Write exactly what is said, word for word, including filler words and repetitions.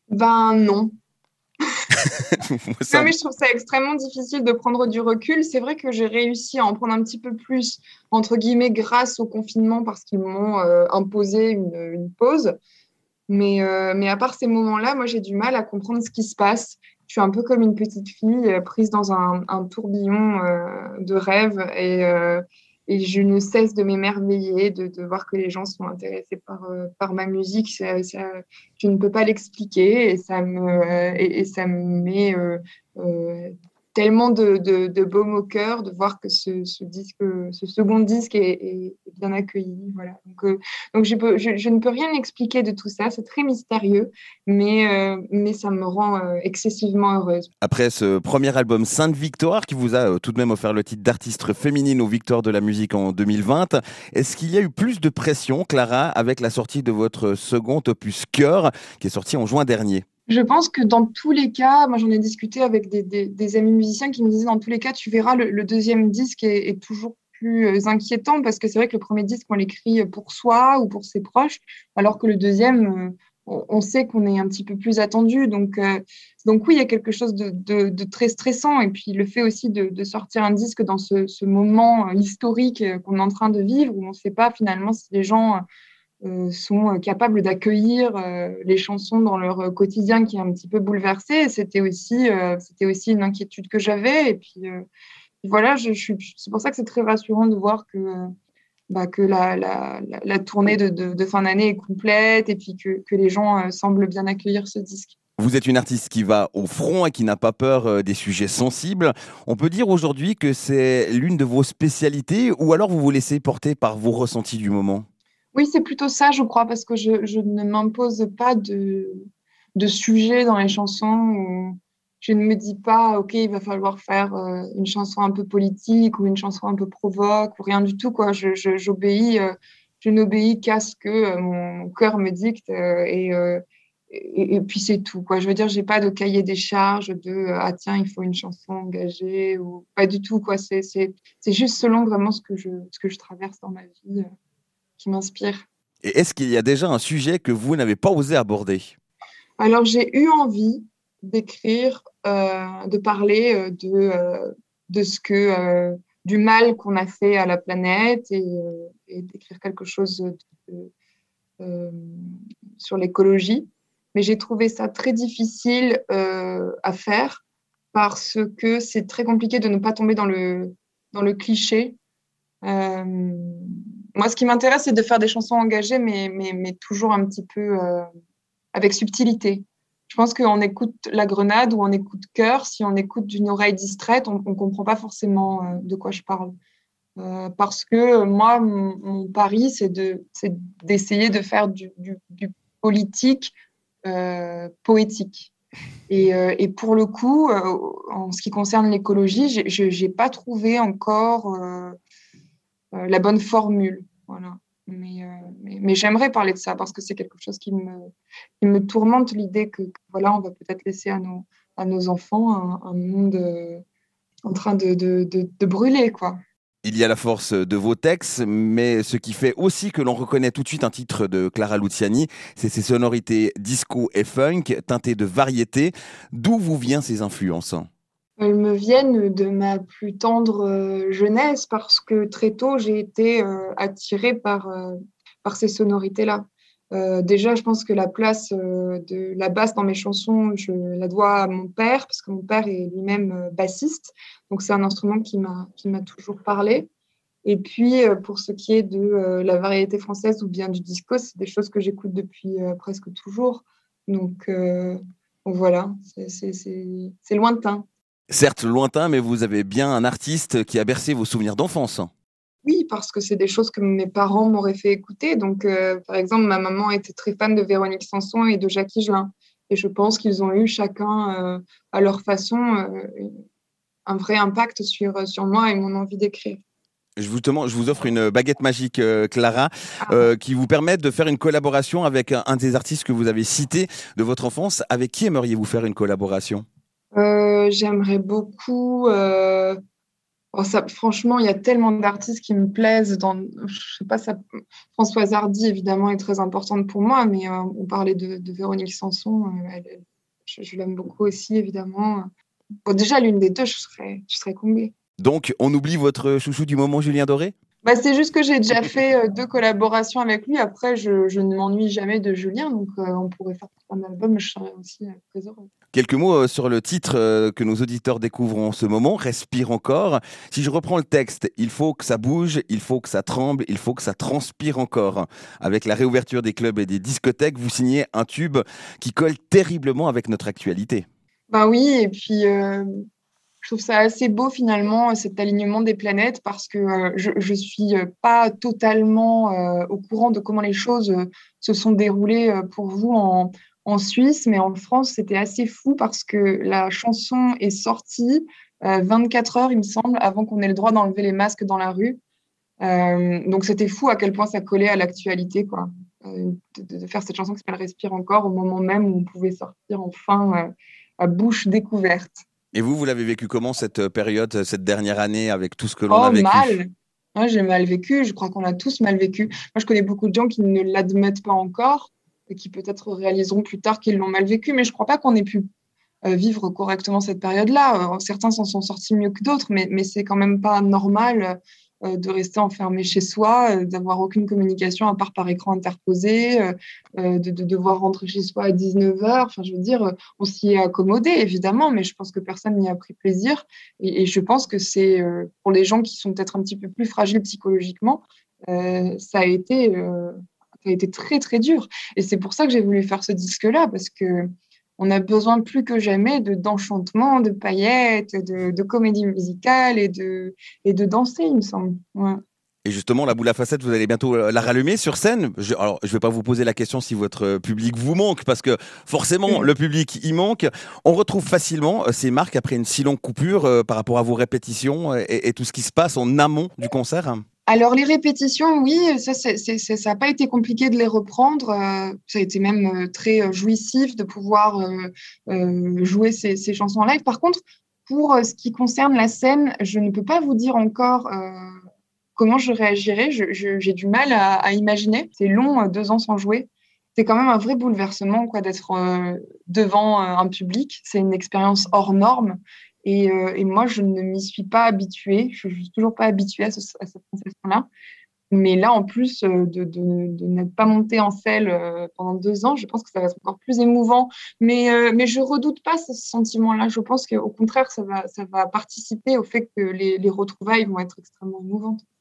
Ben non. Non, Ça, mais je trouve ça extrêmement difficile de prendre du recul. C'est vrai que j'ai réussi à en prendre un petit peu plus, entre guillemets, grâce au confinement, parce qu'ils m'ont euh, imposé une, une pause. Mais, euh, mais à part ces moments-là, moi, j'ai du mal à comprendre ce qui se passe. Je suis un peu comme une petite fille euh, prise dans un, un tourbillon euh, de rêves et, euh, et je ne cesse de m'émerveiller, de, de voir que les gens sont intéressés par, euh, par ma musique. Ça- ça- je ne peux pas l'expliquer et ça me, euh, et, et ça me met euh, euh, tellement de, de, de baume au cœur de voir que ce, ce disque, ce second disque est, est- est bien accueilli. Voilà. Donc, euh, donc je, peux, je, je ne peux rien expliquer de tout ça, c'est très mystérieux, mais, euh, mais ça me rend euh, excessivement heureuse. après ce premier album Sainte Victoire, qui vous a euh, tout de même offert le titre d'artiste féminine aux Victoires de la musique en deux mille vingt, est-ce qu'il y a eu plus de pression, Clara, avec la sortie de votre second opus Cœur, qui est sorti en juin dernier? Je pense que dans tous les cas, moi j'en ai discuté avec des, des, des amis musiciens qui me disaient dans tous les cas, tu verras, le, le deuxième disque est, est toujours plus euh, inquiétant parce que c'est vrai que le premier disque, on l'écrit pour soi ou pour ses proches, alors que le deuxième, euh, on, on sait qu'on est un petit peu plus attendu. Donc, euh, donc oui, il y a quelque chose de, de, de très stressant. Et puis le fait aussi de, de sortir un disque dans ce, ce moment euh, historique euh, qu'on est en train de vivre, où on ne sait pas finalement si les gens euh, sont capables d'accueillir euh, les chansons dans leur quotidien qui est un petit peu bouleversé. Et C'était aussi, euh, c'était aussi une inquiétude que j'avais. Et puis euh, voilà, je, je suis, c'est pour ça que c'est très rassurant de voir que, euh, bah, que la, la, la, la tournée de, de, de fin d'année est complète et puis que, que les gens euh, semblent bien accueillir ce disque. Vous êtes une artiste qui va au front et qui n'a pas peur euh, des sujets sensibles. On peut dire aujourd'hui que c'est l'une de vos spécialités, ou alors vous vous laissez porter par vos ressentis du moment? Oui, c'est plutôt ça, je crois, parce que je, je ne m'impose pas de, de sujet dans les chansons. Où je ne me dis pas, OK, il va falloir faire euh, une chanson un peu politique ou une chanson un peu provoque ou rien du tout, quoi. Je, je, j'obéis, euh, je n'obéis qu'à ce que euh, mon cœur me dicte euh, et, euh, et, et puis c'est tout, quoi. Je veux dire, j'ai pas de cahier des charges de euh, ah tiens, il faut une chanson engagée ou pas du tout, quoi. C'est, c'est, c'est juste selon vraiment ce que je, ce que je traverse dans ma vie. euh, qui m'inspire. Et est-ce qu'il y a déjà un sujet que vous n'avez pas osé aborder? Alors, j'ai eu envie d'écrire, euh, de parler euh, de, euh, de ce que, euh, du mal qu'on a fait à la planète et, euh, et d'écrire quelque chose de- euh, sur l'écologie. Mais j'ai trouvé ça très difficile euh, à faire parce que c'est très compliqué de ne pas tomber dans le, dans le cliché. Euh, Moi, ce qui m'intéresse, c'est de faire des chansons engagées, mais, mais, mais toujours un petit peu euh, avec subtilité. Je pense qu'on écoute La Grenade ou on écoute Cœur. Si on écoute d'une oreille distraite, on ne comprend pas forcément euh, de quoi je parle. Euh, parce que euh, moi, mon, mon pari, c'est de, c'est d'essayer de faire du, du, du politique euh, poétique. Et, euh, et pour le coup, euh, en ce qui concerne l'écologie, je n'ai pas trouvé encore euh, euh, la bonne formule. Voilà. Mais, euh, mais, mais j'aimerais parler de ça parce que c'est quelque chose qui me, qui me tourmente l'idée que, que, voilà, on va peut-être laisser à nos, à nos enfants un, un monde euh, en train de, de, de, de brûler, quoi. Il y a la force de vos textes, mais ce qui fait aussi que l'on reconnaît tout de suite un titre de Clara Luciani, c'est ses sonorités disco et funk, teintées de variété. D'où vous viennent ces influences? Elles me viennent de ma plus tendre euh, jeunesse parce que très tôt, j'ai été euh, attirée par, euh, par ces sonorités-là. Euh, déjà, je pense que la place euh, de la basse dans mes chansons, je la dois à mon père, parce que mon père est lui-même euh, bassiste. Donc, c'est un instrument qui m'a, qui m'a toujours parlé. Et puis, euh, pour ce qui est de euh, la variété française ou bien du disco, c'est des choses que j'écoute depuis euh, presque toujours. Donc, euh, donc voilà, c'est c'est- c'est- c'est lointain. Certes lointain, mais vous avez bien un artiste qui a bercé vos souvenirs d'enfance. Oui, parce que c'est des choses que mes parents m'auraient fait écouter. Donc, euh, par exemple, ma maman était très fan de Véronique Sanson et de Jacques Higelin. Et je pense qu'ils ont eu chacun, euh, à leur façon, euh, un vrai impact sur, sur moi et mon envie d'écrire. Je vous, je vous offre une baguette magique, euh, Clara, Ah. euh, qui vous permet de faire une collaboration avec un, un des artistes que vous avez cités de votre enfance. Avec qui aimeriez-vous faire une collaboration? Euh, j'aimerais beaucoup. euh, Oh, ça, franchement, il y a tellement d'artistes qui me plaisent. Dans, je sais pas, ça, Françoise Hardy, évidemment, est très importante pour moi, mais euh, on parlait de, de Véronique Sanson. Euh, elle- elle- je, je l'aime beaucoup aussi, évidemment. Bon, déjà, l'une des deux, je serais, je serais comblée. Donc, on oublie votre chouchou du moment, Julien Doré? Bah, c'est juste que j'ai déjà fait euh, deux collaborations avec lui. Après, je, je ne m'ennuie jamais de Julien, donc euh, on pourrait faire un album, je serais aussi euh, très heureuse. Quelques mots euh, sur le titre euh, que nos auditeurs découvrent en ce moment, Respire encore. Si je reprends le texte, il faut que ça bouge, il faut que ça tremble, il faut que ça transpire encore. Avec la réouverture des clubs et des discothèques, vous signez un tube qui colle terriblement avec notre actualité. Bah oui, et puis euh, je trouve ça assez beau finalement, cet alignement des planètes, parce que euh, je je suis euh, pas totalement euh, au courant de comment les choses euh, se sont déroulées euh, pour vous en, en Suisse, mais en France, c'était assez fou parce que la chanson est sortie euh, vingt-quatre heures, il me semble, avant qu'on ait le droit d'enlever les masques dans la rue. Euh, donc c'était fou à quel point ça collait à l'actualité, quoi. Euh, de, de faire cette chanson qui s'appelle Respire encore au moment même où on pouvait sortir enfin euh, à bouche découverte. Et vous, vous l'avez vécu comment cette période, cette dernière année, avec tout ce que l'on a Oh, vécu? mal. Moi, j'ai mal vécu. Je crois qu'on a tous mal vécu. Moi, je connais beaucoup de gens qui ne l'admettent pas encore et qui peut-être réaliseront plus tard qu'ils l'ont mal vécu, mais je crois pas qu'on ait pu euh, vivre correctement cette période-là. Euh, certains s'en sont sortis mieux que d'autres, mais, mais c'est quand même pas normal euh, de rester enfermé chez soi, euh, d'avoir aucune communication à part par écran interposé, euh, euh, de, de devoir rentrer chez soi à dix-neuf heures. Enfin, je veux dire, euh, on s'y est accommodé, évidemment, mais je pense que personne n'y a pris plaisir. Et, et je pense que c'est euh, pour les gens qui sont peut-être un petit peu plus fragiles psychologiquement, euh, ça a été, euh, ça a été très, très dur. Et c'est pour ça que j'ai voulu faire ce disque-là, parce que on a besoin plus que jamais de d'enchantement, de paillettes, de, de comédie musicale et de, et de danser, il me semble. Ouais. Et justement, la boule à facettes, vous allez bientôt euh, la rallumer sur scène. Je, alors, je ne vais pas vous poser la question si votre euh, public vous manque, parce que forcément, le public y manque. On retrouve facilement euh, ces marques après une si longue coupure euh, par rapport à vos répétitions euh, et, et tout ce qui se passe en amont du concert. Alors, les répétitions, oui, ça c'est, c'est, c'est- ça n'a pas été compliqué de les reprendre. Euh, ça a été même euh, très euh, jouissif de pouvoir euh, euh, jouer ces, ces chansons en live. Par contre, pour euh, ce qui concerne la scène, je ne peux pas vous dire encore euh, comment je réagirai. Je- je- j'ai du mal à, à imaginer. C'est long, euh, deux ans sans jouer. C'est quand même un vrai bouleversement, quoi, d'être euh, devant euh, un public. C'est une expérience hors norme. Et, euh, et moi, je ne m'y suis pas habituée. Je ne suis toujours pas habituée à, ce- à cette sensation-là. Mais là, en plus euh, de, de, de n'être pas montée en selle euh, pendant deux ans, je pense que ça va être encore plus émouvant. Mais, euh, mais je redoute pas ce sentiment-là. Je pense qu'au contraire, ça va, ça va participer au fait que les, les retrouvailles vont être extrêmement émouvantes.